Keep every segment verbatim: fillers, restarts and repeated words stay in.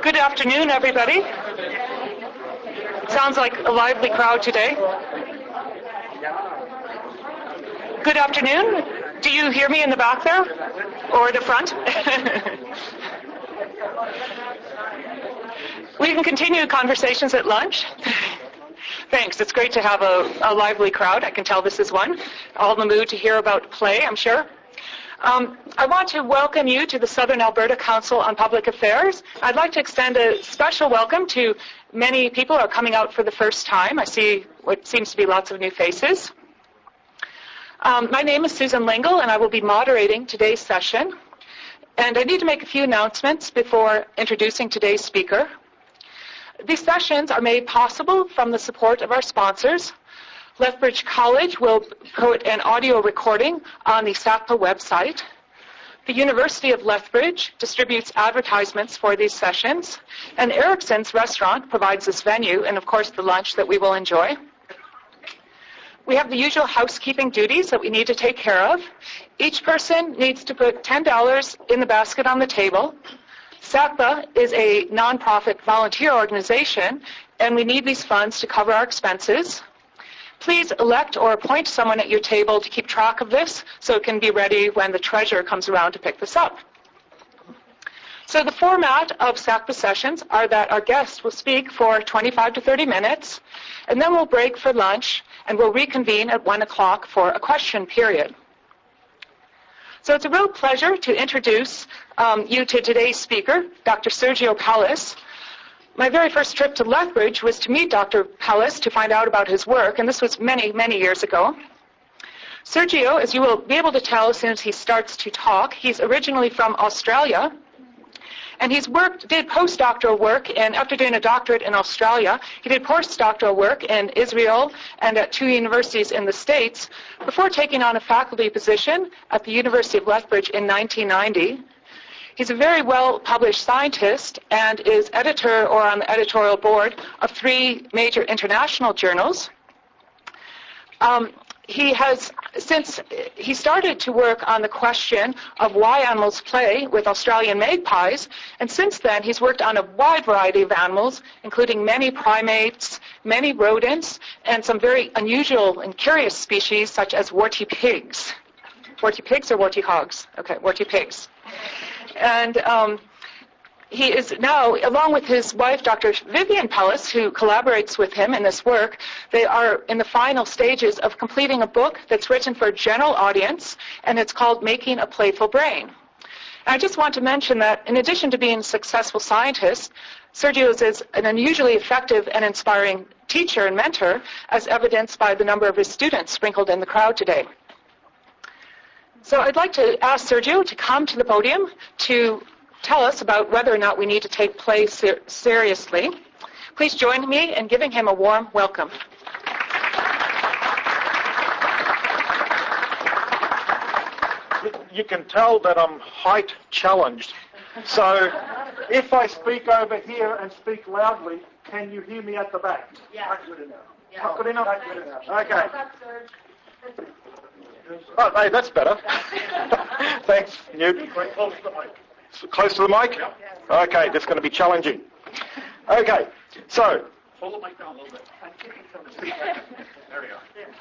Good afternoon, everybody. Sounds like a lively crowd today. Good afternoon. Do you hear me in the back there? Or the front? We can continue conversations at lunch. Thanks. It's great to have a, a lively crowd. I can tell this is one. All in the mood to hear about play, I'm sure. Um, I want to welcome you to the Southern Alberta Council on Public Affairs. I'd like to extend a special welcome to many people who are coming out for the first time. I see what seems to be lots of new faces. Um, my name is Susan Lingle, and I will be moderating today's session. And I need to make a few announcements before introducing today's speaker. These sessions are made possible from the support of our sponsors. Lethbridge College will put an audio recording on the S A C P A website. The University of Lethbridge distributes advertisements for these sessions, and Erickson's restaurant provides this venue and, of course, the lunch that we will enjoy. We have the usual housekeeping duties that we need to take care of. Each person needs to put ten dollars in the basket on the table. S A C P A is a nonprofit volunteer organization, and we need these funds to cover our expenses. Please elect or appoint someone at your table to keep track of this so it can be ready when the treasurer comes around to pick this up. So the format of S A C P A sessions are that our guests will speak for twenty-five to thirty minutes, and then we'll break for lunch, and we'll reconvene at one o'clock for a question period. So it's a real pleasure to introduce um, you to today's speaker, Doctor Sergio Pellis. My very first trip to Lethbridge was to meet Doctor Pellis to find out about his work, and this was many, many years ago. Sergio, as you will be able to tell as soon as he starts to talk, he's originally from Australia, and he's worked, did postdoctoral work, and after doing a doctorate in Australia, he did postdoctoral work in Israel and at two universities in the States before taking on a faculty position at the University of Lethbridge in nineteen ninety. He's a very well-published scientist and is editor or on the editorial board of three major international journals. Um, he has, since he started to work on the question of why animals play with Australian magpies, and since then he's worked on a wide variety of animals, including many primates, many rodents, and some very unusual and curious species such as warty pigs. Warty pigs or warty hogs? Okay, warty pigs. And um, he is now, along with his wife, Doctor Vivian Pellis, who collaborates with him in this work, they are in the final stages of completing a book that's written for a general audience, and it's called Making a Playful Brain. And I just want to mention that in addition to being a successful scientist, Sergio is an unusually effective and inspiring teacher and mentor, as evidenced by the number of his students sprinkled in the crowd today. So I'd like to ask Sergio to come to the podium to tell us about whether or not we need to take play ser- seriously. Please join me in giving him a warm welcome. You can tell that I'm height challenged. So if I speak over here and speak loudly, can you hear me at the back? Yeah. Not good enough. Yeah. Not good enough? Not good enough. Okay. Oh, hey, that's better. Thanks, Newt. Close to the mic. Close to the mic? Okay, that's going to be challenging. Okay, so. Hold the mic down a little bit. There we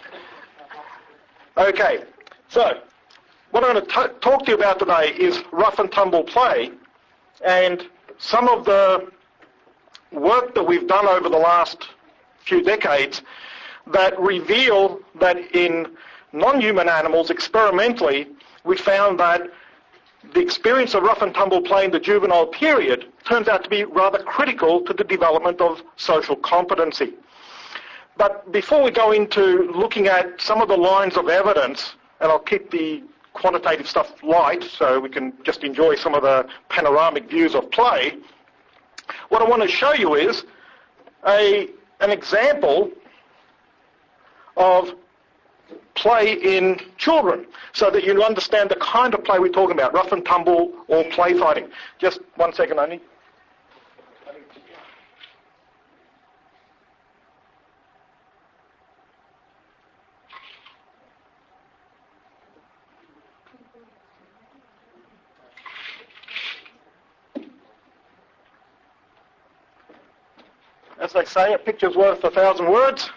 go. Okay, so what I'm going to t- talk to you about today is rough and tumble play, and some of the work that we've done over the last few decades that reveal that in non-human animals, experimentally, we found that the experience of rough and tumble play in the juvenile period turns out to be rather critical to the development of social competency. But before we go into looking at some of the lines of evidence, and I'll keep the quantitative stuff light so we can just enjoy some of the panoramic views of play, what I want to show you is a, an example of play in children so that you understand the kind of play we're talking about, rough and tumble or play fighting. Just one second only. as they say, a picture's worth a thousand words.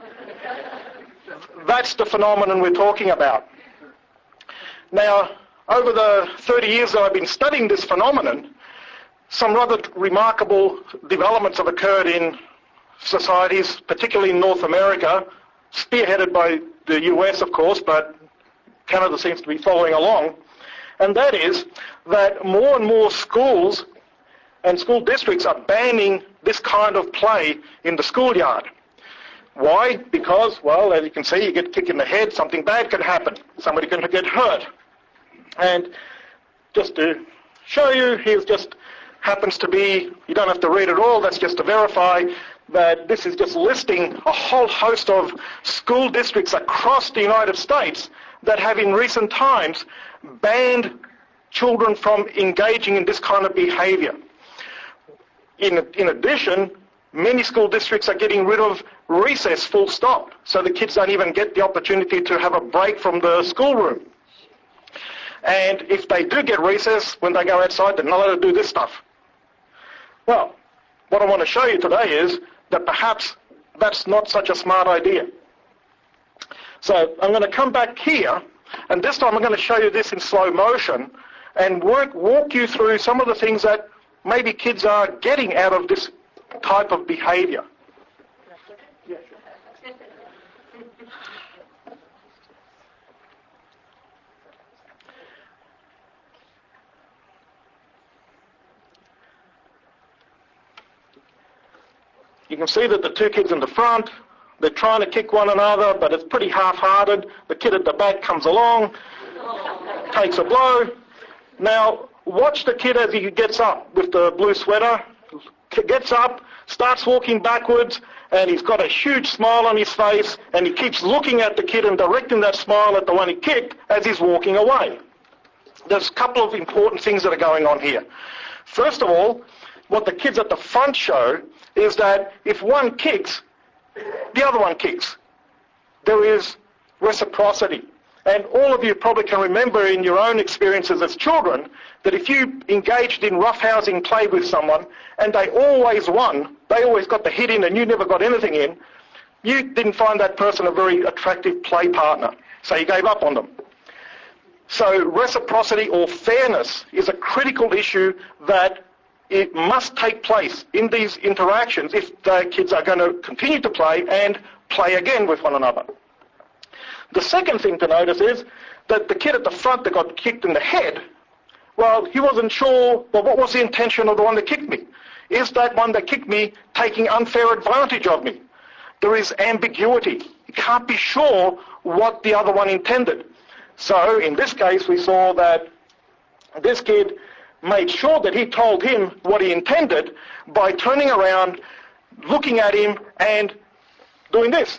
That's the phenomenon we're talking about. Now, over the thirty years that I've been studying this phenomenon, some rather remarkable developments have occurred in societies, particularly in North America, spearheaded by the U S, of course, but Canada seems to be following along. And that is that more and more schools and school districts are banning this kind of play in the schoolyard. Why? Because, well, as you can see, you get kicked in the head, something bad can happen. Somebody can get hurt. And just to show you, here's just happens to be, you don't have to read it all, that's just to verify that this is just listing a whole host of school districts across the United States that have in recent times banned children from engaging in this kind of behavior. In, in addition, many school districts are getting rid of recess full stop, so the kids don't even get the opportunity to have a break from the schoolroom. And if they do get recess, when they go outside, they're not allowed to do this stuff. Well, what I want to show you today is that perhaps that's not such a smart idea. So I'm going to come back here, and this time I'm going to show you this in slow motion and work, walk you through some of the things that maybe kids are getting out of this type of behavior. You can see that the two kids in the front, they're trying to kick one another, but it's pretty half-hearted. The kid at the back comes along, takes a blow. Now, watch the kid as he gets up with the blue sweater, gets up, starts walking backwards, and he's got a huge smile on his face, and he keeps looking at the kid and directing that smile at the one he kicked as he's walking away. There's a couple of important things that are going on here. First of all, what the kids at the front show is that if one kicks, the other one kicks. There is reciprocity. And all of you probably can remember in your own experiences as children that if you engaged in roughhousing play with someone and they always won, they always got the hit in and you never got anything in, you didn't find that person a very attractive play partner. So you gave up on them. So reciprocity or fairness is a critical issue that it must take place in these interactions if the kids are going to continue to play and play again with one another. The second thing to notice is that the kid at the front that got kicked in the head, well, he wasn't sure, well, what was the intention of the one that kicked me? Is that one that kicked me taking unfair advantage of me? There is ambiguity. You can't be sure what the other one intended. So in this case, we saw that this kid made sure that he told him what he intended by turning around, looking at him, and doing this.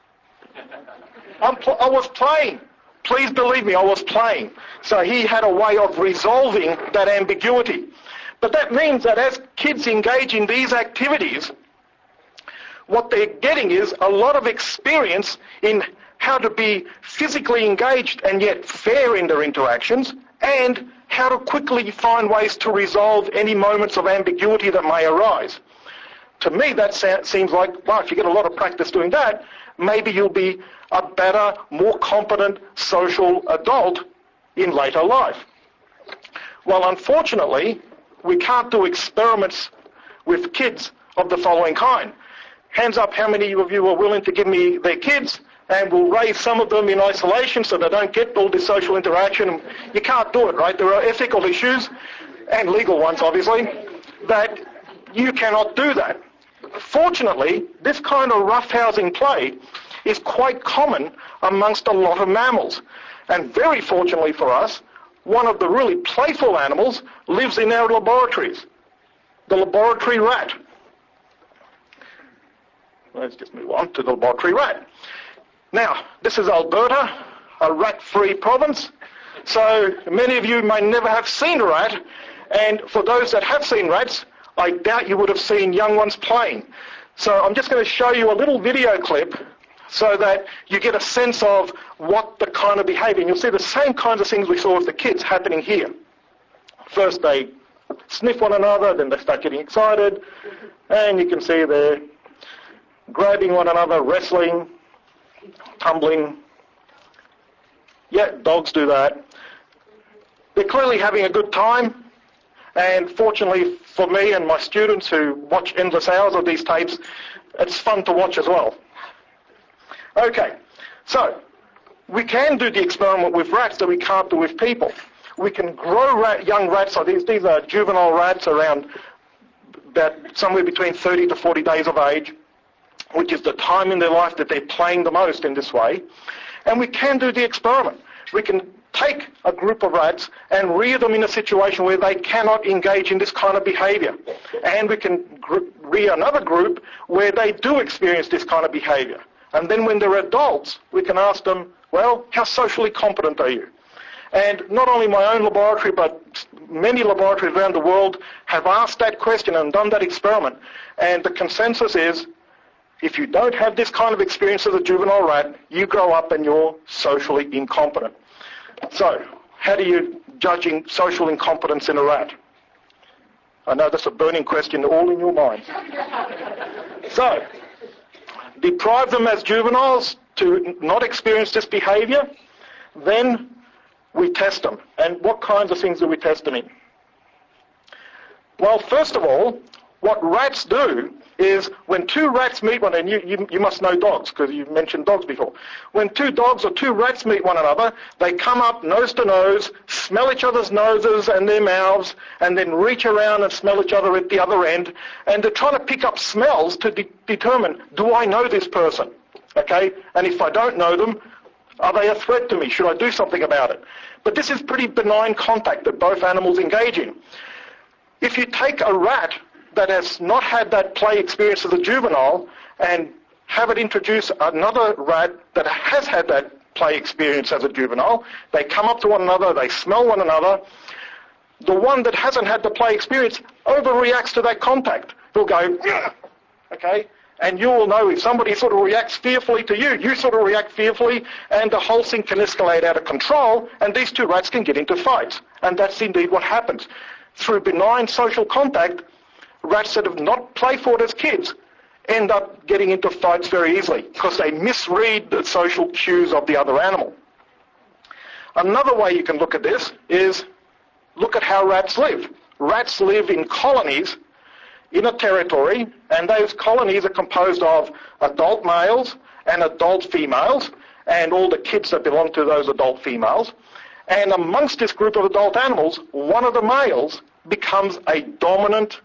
I'm pl- I was playing. Please believe me, I was playing. So he had a way of resolving that ambiguity. But that means that as kids engage in these activities, what they're getting is a lot of experience in how to be physically engaged and yet fair in their interactions, and how to quickly find ways to resolve any moments of ambiguity that may arise. To me, that seems like, well, if you get a lot of practice doing that, maybe you'll be a better, more competent social adult in later life. Well, unfortunately, we can't do experiments with kids of the following kind. Hands up how many of you are willing to give me their kids, and we'll raise some of them in isolation so they don't get all this social interaction. You can't do it, right? There are ethical issues, and legal ones, obviously, that you cannot do that. Fortunately, this kind of roughhousing play is quite common amongst a lot of mammals. And very fortunately for us, one of the really playful animals lives in our laboratories, the laboratory rat. Let's just move on to the laboratory rat. Now, this is Alberta, a rat-free province. So many of you may never have seen a rat, and for those that have seen rats, I doubt you would have seen young ones playing. So I'm just going to show you a little video clip so that you get a sense of what the kind of behaviour. And you'll see the same kinds of things we saw with the kids happening here. First they sniff one another, then they start getting excited, and you can see they're grabbing one another, wrestling, tumbling. Yeah, dogs do that. They're clearly having a good time, and fortunately for me and my students who watch endless hours of these tapes, it's fun to watch as well. Okay, so we can do the experiment with rats that we can't do with people. We can grow rat, young rats, so these, these are juvenile rats around about somewhere between thirty to forty days of age, which is the time in their life that they're playing the most in this way. And we can do the experiment. We can take a group of rats and rear them in a situation where they cannot engage in this kind of behaviour. And we can gr- rear another group where they do experience this kind of behaviour. And then when they're adults, we can ask them, well, how socially competent are you? And not only my own laboratory, but many laboratories around the world have asked that question and done that experiment. And the consensus is, if you don't have this kind of experience as a juvenile rat, you grow up and you're socially incompetent. So, how do you judge social incompetence in a rat? I know that's a burning question all in your mind. So, deprive them as juveniles to not experience this behaviour, then we test them. And what kinds of things do we test them in? Well, first of all, what rats do is when two rats meet one, and you, you, you must know dogs because you mentioned dogs before. When two dogs or two rats meet one another, they come up nose to nose, smell each other's noses and their mouths, and then reach around and smell each other at the other end. And they're trying to pick up smells to de- determine, do I know this person? Okay? And if I don't know them, are they a threat to me? Should I do something about it? But this is pretty benign contact that both animals engage in. If you take a rat that has not had that play experience as a juvenile and have it introduce another rat that has had that play experience as a juvenile, they come up to one another, they smell one another. The one that hasn't had the play experience overreacts to that contact. He'll go, yeah, okay? And you will know if somebody sort of reacts fearfully to you, you sort of react fearfully, and the whole thing can escalate out of control, and these two rats can get into fights. And that's indeed what happens. Through benign social contact, rats that have not played for it as kids end up getting into fights very easily because they misread the social cues of the other animal. Another way you can look at this is look at how rats live. Rats live in colonies in a territory, and those colonies are composed of adult males and adult females and all the kids that belong to those adult females. And amongst this group of adult animals, one of the males becomes a dominant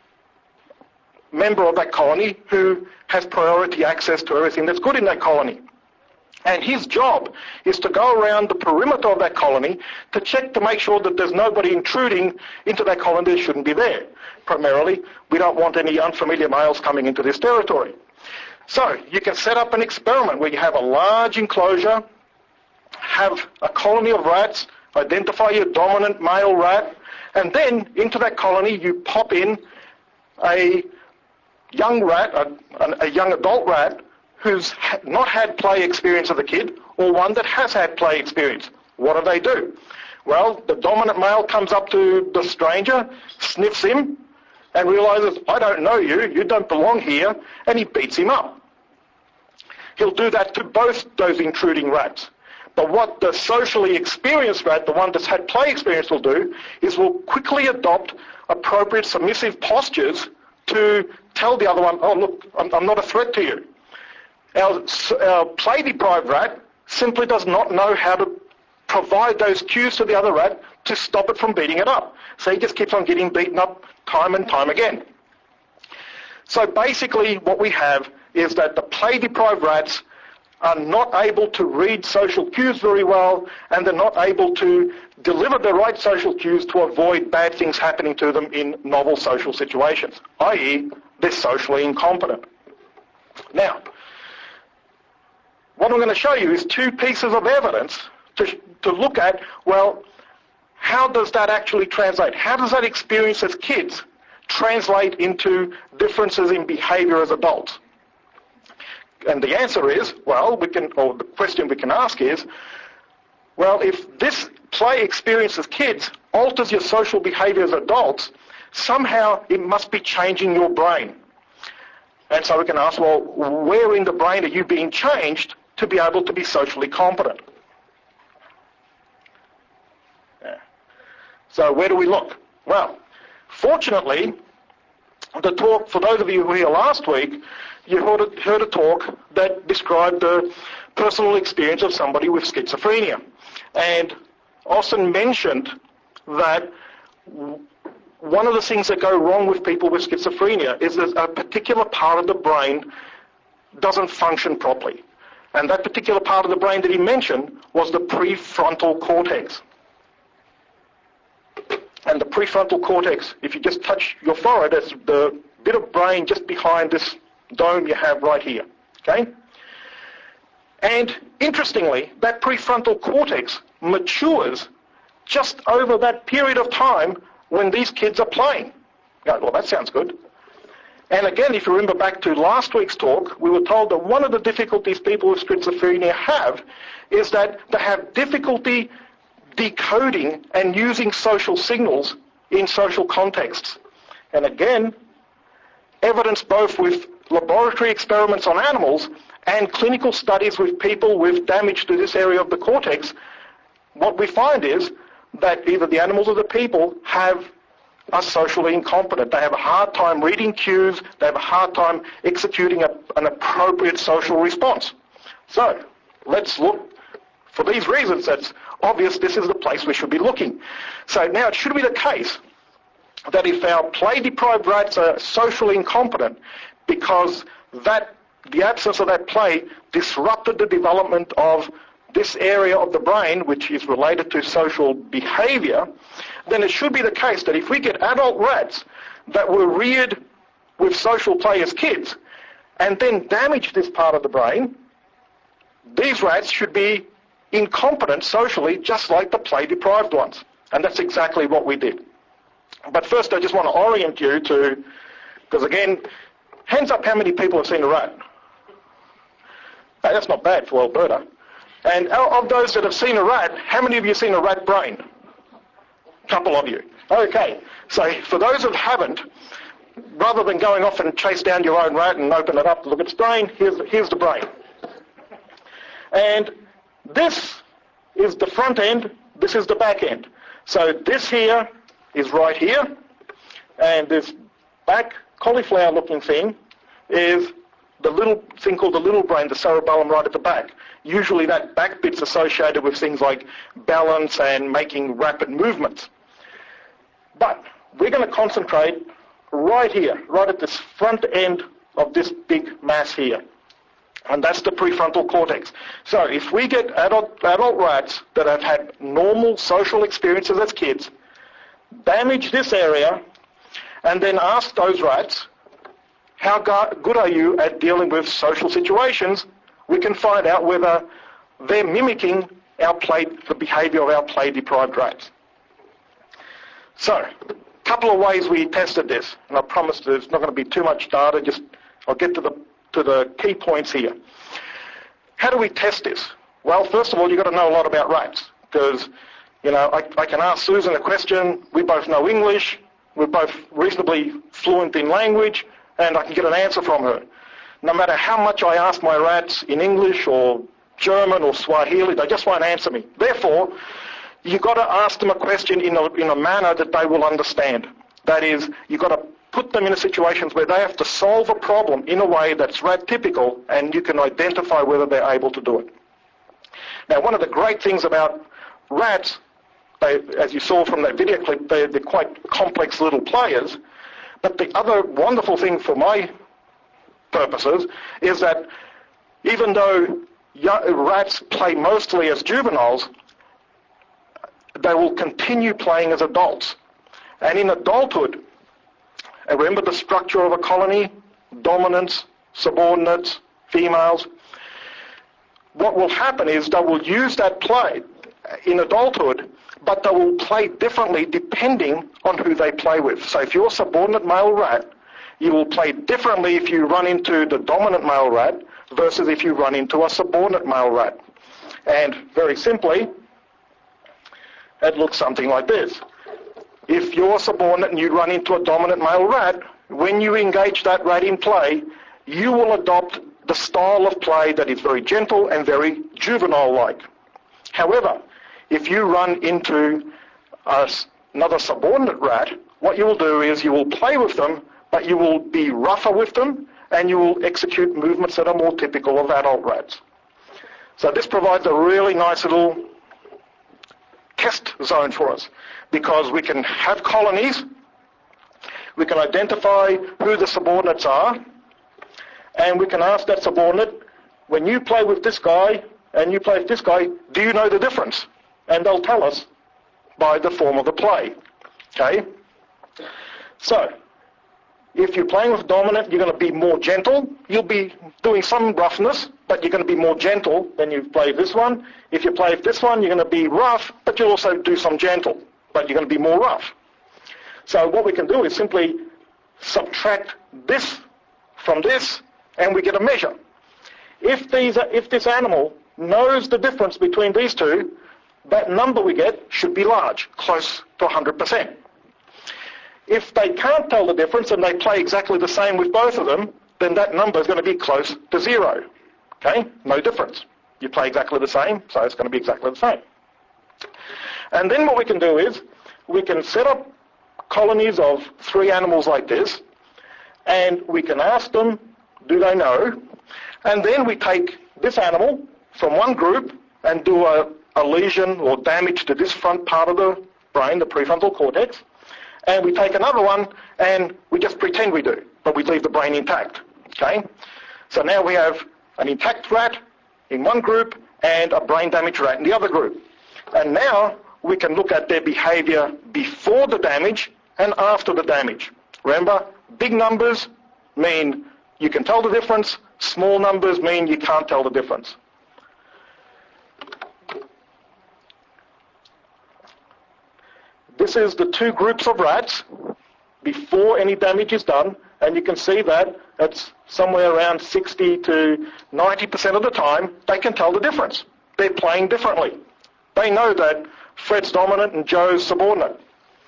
member of that colony who has priority access to everything that's good in that colony. And his job is to go around the perimeter of that colony to check to make sure that there's nobody intruding into that colony that shouldn't be there. Primarily, we don't want any unfamiliar males coming into this territory. So you can set up an experiment where you have a large enclosure, have a colony of rats, identify your dominant male rat, and then into that colony you pop in a young rat, a, a young adult rat, who's ha- not had play experience as a kid, or one that has had play experience. What do they do? Well, the dominant male comes up to the stranger, sniffs him, and realizes, I don't know you, you don't belong here, and he beats him up. He'll do that to both those intruding rats. But what the socially experienced rat, the one that's had play experience, will do is will quickly adopt appropriate submissive postures to tell the other one, oh, look, I'm, I'm not a threat to you. Our, our play-deprived rat simply does not know how to provide those cues to the other rat to stop it from beating it up. So he just keeps on getting beaten up time and time again. So basically what we have is that the play-deprived rats are not able to read social cues very well, and they're not able to deliver the right social cues to avoid bad things happening to them in novel social situations, that is they're socially incompetent. Now, what I'm going to show you is two pieces of evidence to, to look at, well, how does that actually translate? How does that experience as kids translate into differences in behaviour as adults? And the answer is, well, we can, or the question we can ask is, well, if this play experience as kids alters your social behaviour as adults, somehow it must be changing your brain. And so we can ask, well, where in the brain are you being changed to be able to be socially competent? Yeah. So where do we look? Well, fortunately, the talk, for those of you who were here last week, you heard a, heard a talk that described the personal experience of somebody with schizophrenia. And Austin mentioned that one of the things that go wrong with people with schizophrenia is that a particular part of the brain doesn't function properly. And that particular part of the brain that he mentioned was the prefrontal cortex. And the prefrontal cortex, if you just touch your forehead, it's the bit of brain just behind this dome you have right here. Okay? And interestingly, that prefrontal cortex matures just over that period of time when these kids are playing. Yeah, well, that sounds good. And again, if you remember back to last week's talk, we were told that one of the difficulties people with schizophrenia have is that they have difficulty decoding and using social signals in social contexts. And again, evidence both with laboratory experiments on animals and clinical studies with people with damage to this area of the cortex, what we find is that either the animals or the people have are socially incompetent. They have a hard time reading cues. They have a hard time executing a, an appropriate social response. So let's look. For these reasons, it's obvious this is the place we should be looking. So now it should be the case that if our play-deprived rats are socially incompetent because that the absence of that play disrupted the development of this area of the brain, which is related to social behavior, then it should be the case that if we get adult rats that were reared with social play as kids and then damage this part of the brain, these rats should be incompetent socially just like the play-deprived ones. And that's exactly what we did. But first I just want to orient you to, because again, hands up how many people have seen a rat. Hey, that's not bad for Alberta. And of those that have seen a rat, how many of you have seen a rat brain? A couple of you. Okay. So for those that haven't, rather than going off and chase down your own rat and open it up to look at its brain, here's, here's the brain. And this is the front end, this is the back end. So this here is right here, and this back cauliflower-looking thing is the little thing called the little brain, the cerebellum right at the back. Usually that back bit's associated with things like balance and making rapid movements. But we're going to concentrate right here, right at this front end of this big mass here. And that's the prefrontal cortex. So if we get adult, adult rats that have had normal social experiences as kids, damage this area, and then ask those rats, how good are you at dealing with social situations, we can find out whether they're mimicking our play, the behavior of our play-deprived rats. So, a couple of ways we tested this, and I promise there's not going to be too much data, just I'll get to the to the key points here. How do we test this? Well, first of all, you've got to know a lot about rats, because, you know, I, I can ask Susan a question, we both know English, we're both reasonably fluent in language, and I can get an answer from her. No matter how much I ask my rats in English or German or Swahili, they just won't answer me. Therefore, you've got to ask them a question in a, in a manner that they will understand. That is, you've got to put them in situations where they have to solve a problem in a way that's rat typical, and you can identify whether they're able to do it. Now, one of the great things about rats, they, as you saw from that video clip, they're, they're quite complex little players. But the other wonderful thing for my purposes is that even though rats play mostly as juveniles, they will continue playing as adults. And in adulthood, remember the structure of a colony? Dominants, subordinates, females. What will happen is they will use that play in adulthood, but they will play differently depending on who they play with. So if you're a subordinate male rat, you will play differently if you run into the dominant male rat versus if you run into a subordinate male rat. And very simply, it looks something like this. if you're a subordinate and you run into a dominant male rat, when you engage that rat in play, you will adopt the style of play that is very gentle and very juvenile-like. However, if you run into a, another subordinate rat, what you will do is you will play with them, but you will be rougher with them, and you will execute movements that are more typical of adult rats. So this provides a really nice little test zone for us, because we can have colonies, we can identify who the subordinates are, and we can ask that subordinate, when you play with this guy and you play with this guy, do you know the difference? And they'll tell us by the form of the play. Okay? So, if you're playing with dominant, you're going to be more gentle. You'll be doing some roughness, but you're going to be more gentle than you play this one. If you play with this one, you're going to be rough, but you'll also do some gentle, but you're going to be more rough. So what we can do is simply subtract this from this, and we get a measure. If these, if this animal knows the difference between these two, that number we get should be large, close to one hundred percent. If they can't tell the difference and they play exactly the same with both of them, then that number is going to be close to zero. Okay? No difference. You play exactly the same, so it's going to be exactly the same. And then what we can do is we can set up colonies of three animals like this, and we can ask them, do they know? And then we take this animal from one group and do a, a lesion or damage to this front part of the brain, the prefrontal cortex, and we take another one and we just pretend we do, but we leave the brain intact. Okay? So now we have an intact rat in one group and a brain damaged rat in the other group. And now we can look at their behavior before the damage and after the damage. Remember, big numbers mean you can tell the difference, small numbers mean you can't tell the difference. This is the two groups of rats before any damage is done, and you can see that it's somewhere around sixty to ninety percent of the time they can tell the difference. They're playing differently. They know that Fred's dominant and Joe's subordinate.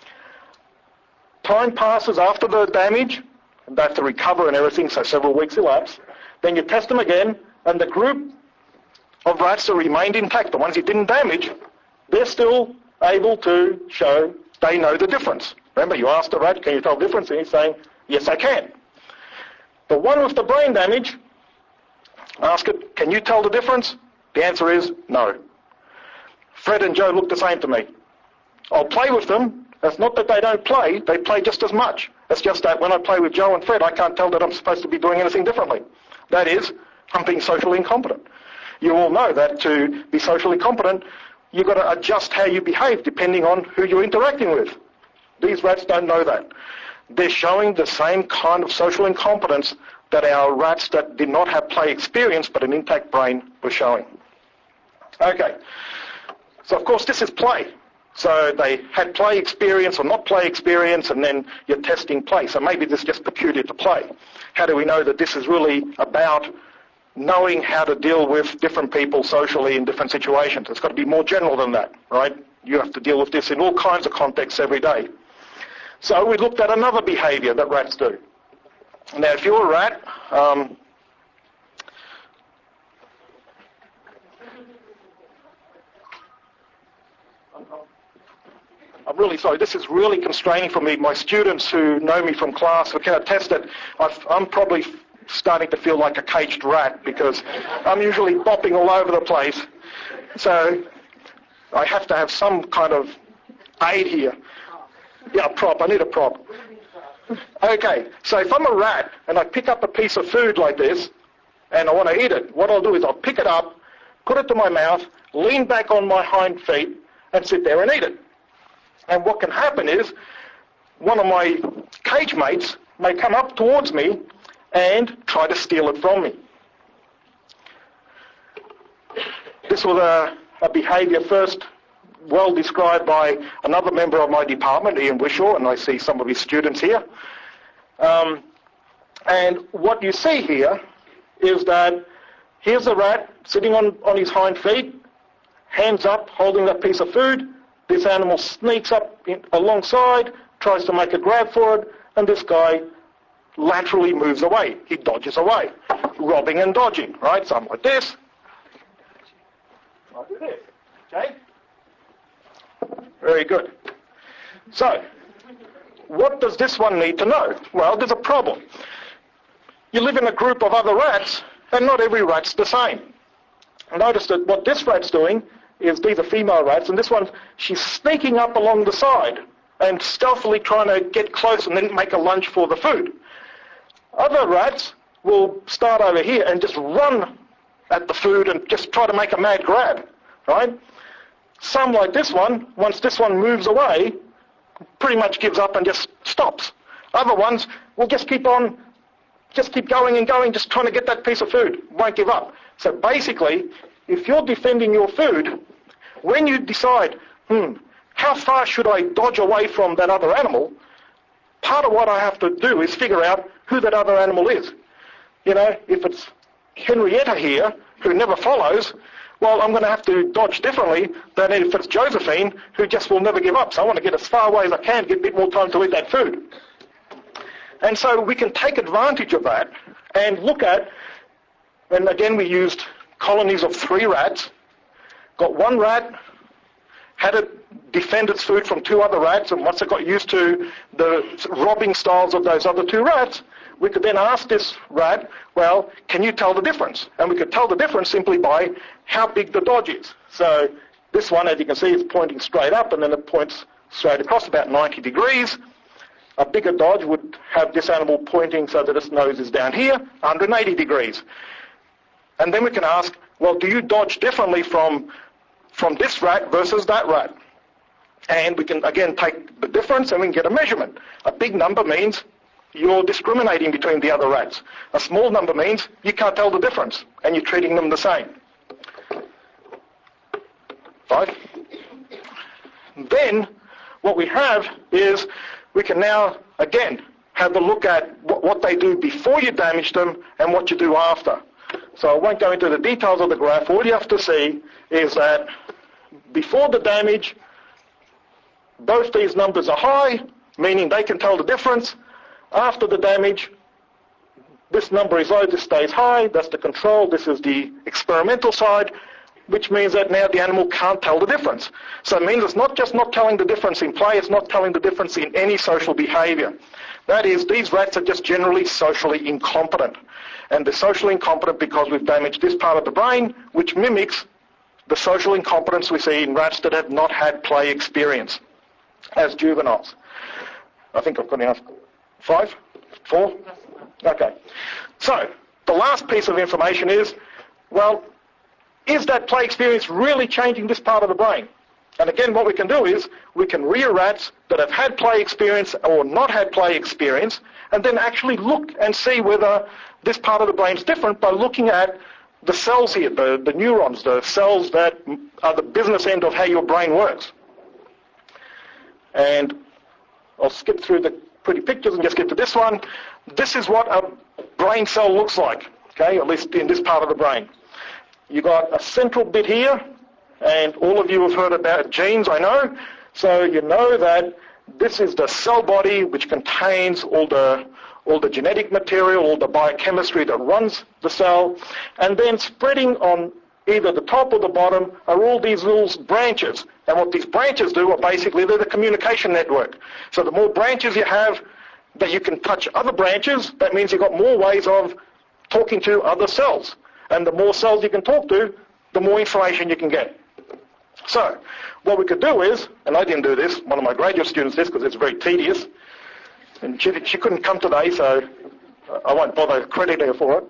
Time passes after the damage, and they have to recover and everything, so several weeks elapse. Then you test them again, and the group of rats that remained intact, the ones you didn't damage, they're still able to show they know the difference. Remember, you asked the rat, can you tell the difference? And he's saying, yes, I can. The one with the brain damage, ask it, can you tell the difference? The answer is no. Fred and Joe look the same to me. I'll play with them. It's not that they don't play, they play just as much. It's just that when I play with Joe and Fred, I can't tell that I'm supposed to be doing anything differently. That is, I'm being socially incompetent. You all know that to be socially competent, you've got to adjust how you behave depending on who you're interacting with. These rats don't know that. They're showing the same kind of social incompetence that our rats that did not have play experience but an intact brain were showing. Okay, so of course this is play. So they had play experience or not play experience, and then you're testing play. So maybe this is just peculiar to play. How do we know that this is really about knowing how to deal with different people socially in different situations? It's got to be more general than that, right? You have to deal with this in all kinds of contexts every day. So we looked at another behavior that rats do. Now, if you're a rat, um, I'm really sorry, this is really constraining for me. My students who know me from class who can attest that I've, I'm probably starting to feel like a caged rat because I'm usually bopping all over the place. So I have to have some kind of aid here. Yeah, a prop. I need a prop. Okay, so if I'm a rat and I pick up a piece of food like this and I want to eat it, what I'll do is I'll pick it up, put it to my mouth, lean back on my hind feet and sit there and eat it. And what can happen is one of my cage mates may come up towards me and try to steal it from me. This was a, a behaviour first well described by another member of my department, Ian Wishaw, and I see some of his students here. Um, and what you see here is that here's a rat sitting on, on his hind feet, hands up, holding that piece of food, This animal sneaks up in, alongside, tries to make a grab for it, and this guy laterally moves away. He dodges away, robbing and dodging, right? Something like this. Like this, okay? Very good. So, what does this one need to know? Well, there's a problem. You live in a group of other rats, and not every rat's the same. Notice that what this rat's doing is, these are female rats, and this one, she's sneaking up along the side and stealthily trying to get close and then make a lunge for the food. Other rats will start over here and just run at the food and just try to make a mad grab, right? Some, like this one, once this one moves away, pretty much gives up and just stops. Other ones will just keep on, just keep going and going, just trying to get that piece of food, won't give up. So basically, if you're defending your food, when you decide, hmm, how far should I dodge away from that other animal, part of what I have to do is figure out who that other animal is. You know, if it's Henrietta here, who never follows, well, I'm going to have to dodge differently than if it's Josephine, who just will never give up. So I want to get as far away as I can, get a bit more time to eat that food. And so we can take advantage of that and look at, and again we used colonies of three rats, got one rat, had it defend its food from two other rats, and once it got used to the robbing styles of those other two rats, we could then ask this rat, well, can you tell the difference? And we could tell the difference simply by how big the dodge is. So this one, as you can see, is pointing straight up, and then it points straight across about ninety degrees. A bigger dodge would have this animal pointing so that its nose is down here, one hundred eighty degrees. And then we can ask, well, do you dodge differently from, from this rat versus that rat? And we can, again, take the difference and we can get a measurement. A big number means you're discriminating between the other rats. A small number means you can't tell the difference and you're treating them the same. Five. Then what we have is we can now, again, have a look at what, what they do before you damage them and what you do after. So I won't go into the details of the graph. All you have to see is that before the damage, both these numbers are high, meaning they can tell the difference. After the damage, this number is low, this stays high, that's the control, this is the experimental side, which means that now the animal can't tell the difference. So it means it's not just not telling the difference in play, it's not telling the difference in any social behaviour. That is, these rats are just generally socially incompetent. And they're socially incompetent because we've damaged this part of the brain, which mimics the social incompetence we see in rats that have not had play experience as juveniles. I think I've got enough. Five? Four? Okay. So, the last piece of information is, well, is that play experience really changing this part of the brain? And again, what we can do is, we can rear rats that have had play experience or not had play experience, and then actually look and see whether this part of the brain is different by looking at the cells here, the, the neurons, the cells that are the business end of how your brain works. And I'll skip through the pretty pictures and just get to this one. This is what a brain cell looks like, okay, at least in this part of the brain. You've got a central bit here, and all of you have heard about genes, I know. So you know that this is the cell body which contains all the, all the genetic material, all the biochemistry that runs the cell, and then spreading on either the top or the bottom are all these little branches. And what these branches do are basically they're the communication network. So the more branches you have that you can touch other branches, that means you've got more ways of talking to other cells. And the more cells you can talk to, the more information you can get. So what we could do is, and I didn't do this, one of my graduate students did because it's very tedious, and she, she couldn't come today, so I won't bother crediting her for it.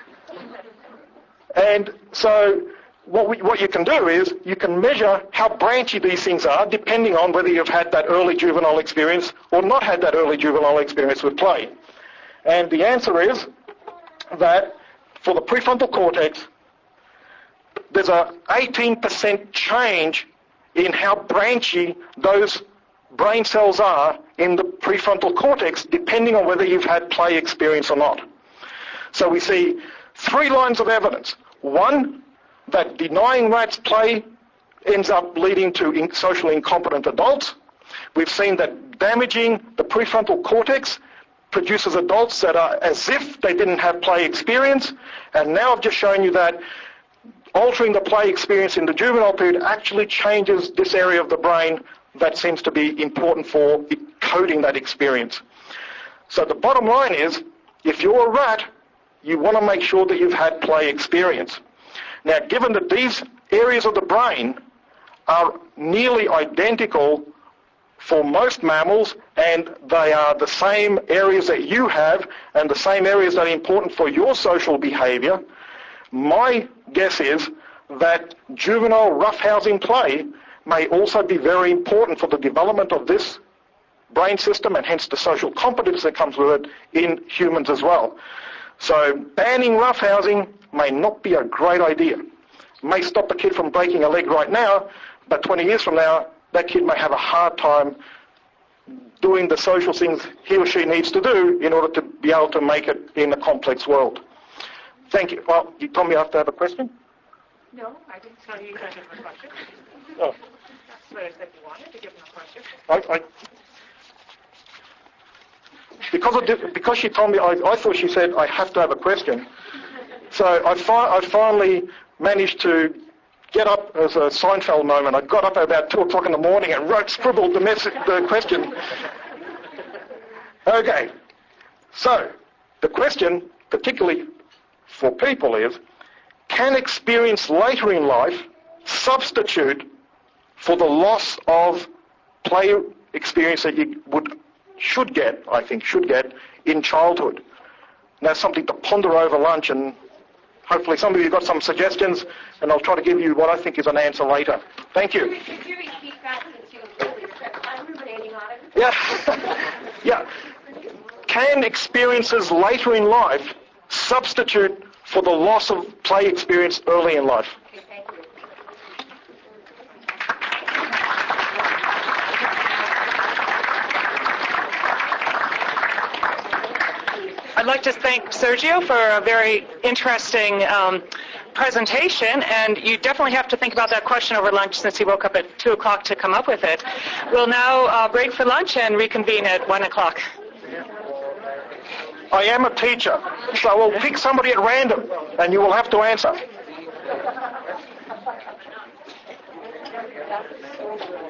And so what, we, what you can do is you can measure how branchy these things are depending on whether you've had that early juvenile experience or not had that early juvenile experience with play. And the answer is that for the prefrontal cortex, there's a eighteen percent change in how branchy those brain cells are in the prefrontal cortex depending on whether you've had play experience or not. So we see three lines of evidence. One, that denying rats play ends up leading to in- socially incompetent adults. We've seen that damaging the prefrontal cortex produces adults that are as if they didn't have play experience. And now I've just shown you that altering the play experience in the juvenile period actually changes this area of the brain that seems to be important for coding that experience. So the bottom line is, if you're a rat, you want to make sure that you've had play experience. Now, given that these areas of the brain are nearly identical for most mammals, and they are the same areas that you have and the same areas that are important for your social behavior, my guess is that juvenile roughhousing play may also be very important for the development of this brain system and hence the social competence that comes with it in humans as well. So banning roughhousing may not be a great idea. It may stop the kid from breaking a leg right now, but twenty years from now, that kid may have a hard time doing the social things he or she needs to do in order to be able to make it in a complex world. Thank you. Well, you told me I have to have a question? No, I didn't tell you you had to have a question. Oh. That's what I said you wanted to give them a question. I, I, because, of, because she told me, I, I thought she said I have to have a question. So I, fi- I finally managed to get up as a Seinfeld moment. I got up at about two o'clock in the morning and wrote, scribbled the, message, the question. Okay, so the question, particularly for people, is, can experience later in life substitute for the loss of play experience that you would, should get, I think, should get in childhood? And that's something to ponder over lunch, and hopefully some of you have got some suggestions, and I'll try to give you what I think is an answer later. Thank you. Yeah. Yeah. Can experiences later in life substitute for the loss of play experience early in life? Okay, thank you. I'd like to thank Sergio for a very interesting um, presentation, and you definitely have to think about that question over lunch since he woke up at two o'clock to come up with it. We'll now uh, break for lunch and reconvene at one o'clock. I am a teacher, so I will pick somebody at random, and you will have to answer.